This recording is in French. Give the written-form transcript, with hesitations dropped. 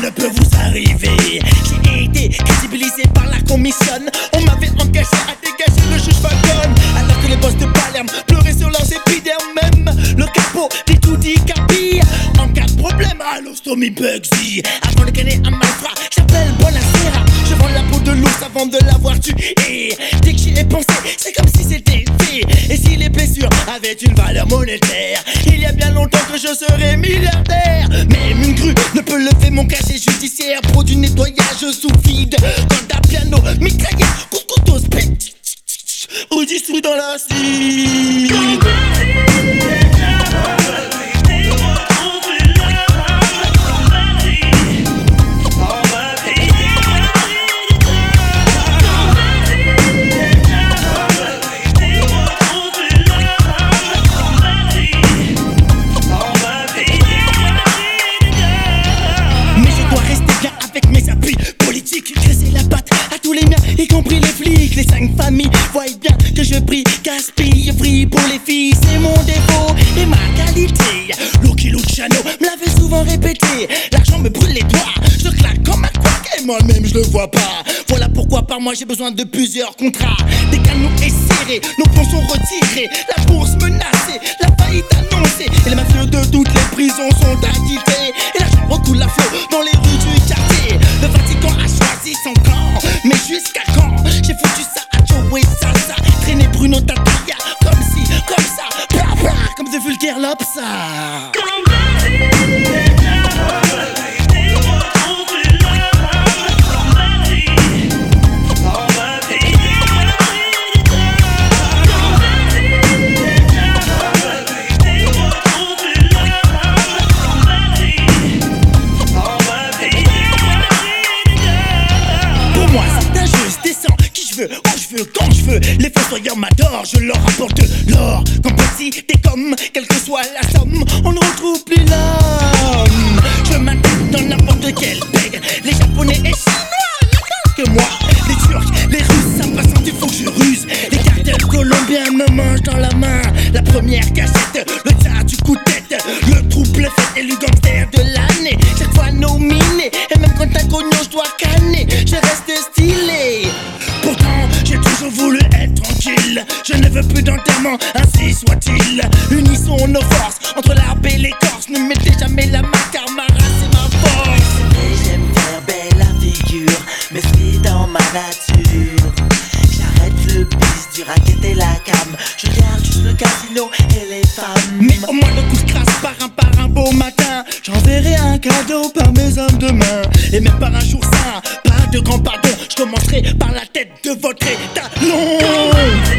ne peut vous arriver. J'ai été crédibilisé par la commission. On m'avait engagé à dégager le juge Falcon, alors que les boss de Palerme pleuraient sur leurs épidermes. Même le capot dit tout dit capi. En cas de problème, allostomie Bugsy. Avant de gagner un malfrat, j'appelle Bonacera. Je vends la peau de l'ours avant de l'avoir tué. Dès que j'y ai pensé, c'est comme si c'était fait. Et si les blessures avaient une valeur monétaire, il y a bien longtemps que je serais milliardaire. Même une grue ne peut lever mon casier judiciaire. Pro du nettoyage sous vide, quand à piano, mitraillette, coup de couteau, split, redistroui dans la cime. Y compris les flics, les 5 familles voient bien que je brille, gaspille, vrille pour les filles, c'est mon défaut et ma qualité. Lucky Luciano me l'avait souvent répété. L'argent me brûle les doigts, je claque comme un quack et moi-même je le vois pas. Voilà pourquoi par mois j'ai besoin de plusieurs contrats. Des canaux serrés, nos ponts sont retirés, la bourse menacée, la faillite annoncée, et les mafieux de toutes les prisons sont acquittés. Et l'argent recoule à flot dans les rues du quartier. Le Vatican a choisi son camp, mais jusqu'à quand? J'ai foutu ça à Joey Salsa, traîner Bruno Tataya, comme si, comme ça, bla bla, comme de vulgaires lobes. Pour moi c'est injuste, descends qui je veux, où je veux, quand je veux. Les fossoyeurs m'adorent, je leur apporte l'or. Comme petit, t'es comme, quelle que soit la somme, on ne retrouve plus l'homme. Je m'intègre dans n'importe quel beg. Les japonais et chinois, rien que moi. Les turcs, les russes, ça passe, il faut que je ruse. Les cartels colombiens me mangent dans la main. La première cachette, le tas du coup de tête, le trouble fait élu gangster de l'année. Chaque fois nominé, et même quand un cognon je dois canner, je reste stylé. Pourtant j'ai toujours voulu être tranquille. Je ne veux plus d'enterrement, ainsi soit-il. Unissons nos forces entre l'arbre et l'écorce. Ne mettez jamais la main car ma race est ma force. J'aime faire belle la figure, mais c'est dans ma nature. J'arrête le bis du racket et la cam. Je garde juste le casino et les femmes. Mais au moins le coup de grâce par un beau matin, j'enverrai un cadeau par mes hommes de main. Et même par un jour saint, pas de grand pardon, je commencerai par la tête de votre étalon.